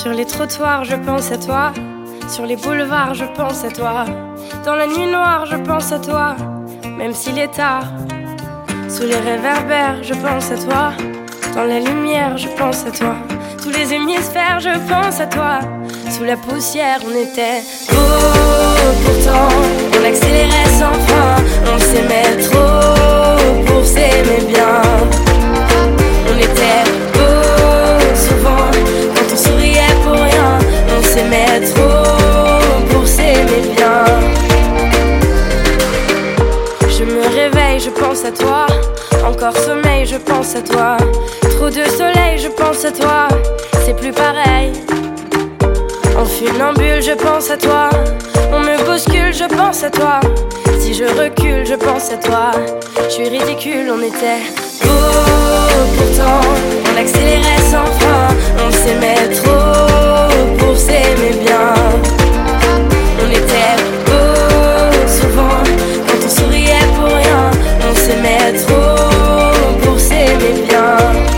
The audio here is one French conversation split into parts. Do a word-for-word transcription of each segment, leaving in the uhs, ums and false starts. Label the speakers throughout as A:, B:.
A: Sur les trottoirs, je pense à toi. Sur les boulevards, je pense à toi. Dans la nuit noire, je pense à toi. Même s'il est tard. Sous les réverbères, je pense à toi. Dans la lumière, je pense à toi. Tous les hémisphères, je pense à toi. Sous la poussière, on était beau. Pourtant, on accélérait sans frein. On s'aimait trop pour s'aimer bien. On était beau souvent quand on souriait pour rien. On s'aimait trop pour s'aimer bien. Je me réveille, je pense à toi. Encore sommeil, je pense à toi. Trop de soleil, je pense à toi. C'est plus pareil. En funambule, je pense à toi. On me bouscule, je pense à toi. Si je recule, je pense à toi. Je suis ridicule, on était beau. Pourtant, on accélérait sans frein. On s'aimait trop pour s'aimer bien. On était beau souvent quand on souriait pour rien. On s'aimait trop pour s'aimer bien.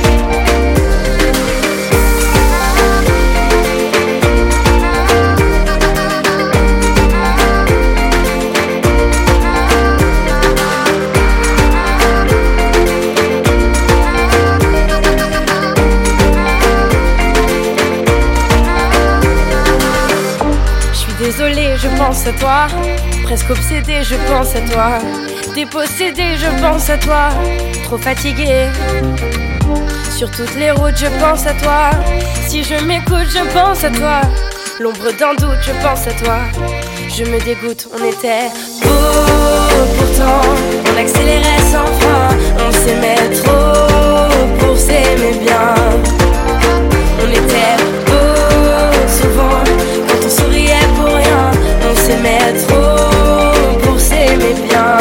A: Désolée, je pense à toi. Presque obsédée, je pense à toi. Dépossédée, je pense à toi. Trop fatiguée. Sur toutes les routes, je pense à toi. Si je m'écoute, je pense à toi. L'ombre d'un doute, je pense à toi. Je me dégoûte, on était beau. Pourtant, on accélérait sans frein. On s'aimait trop pour s'aimer bien. On était beau souvent quand on souriait pour rien. On s'aimait trop pour s'aimer bien.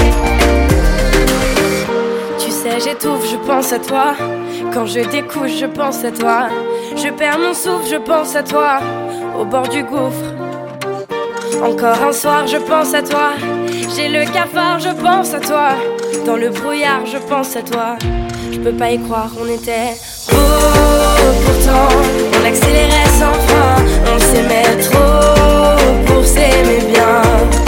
A: Tu sais, j'étouffe, je pense à toi. Quand je découche, je pense à toi. Je perds mon souffle, je pense à toi. Au bord du gouffre. Encore un soir, je pense à toi. J'ai le cafard, je pense à toi. Dans le brouillard, je pense à toi. Je peux pas y croire, on était beau. Pourtant, on accélérait sans frein. On s'aimait trop pour s'aimer bien.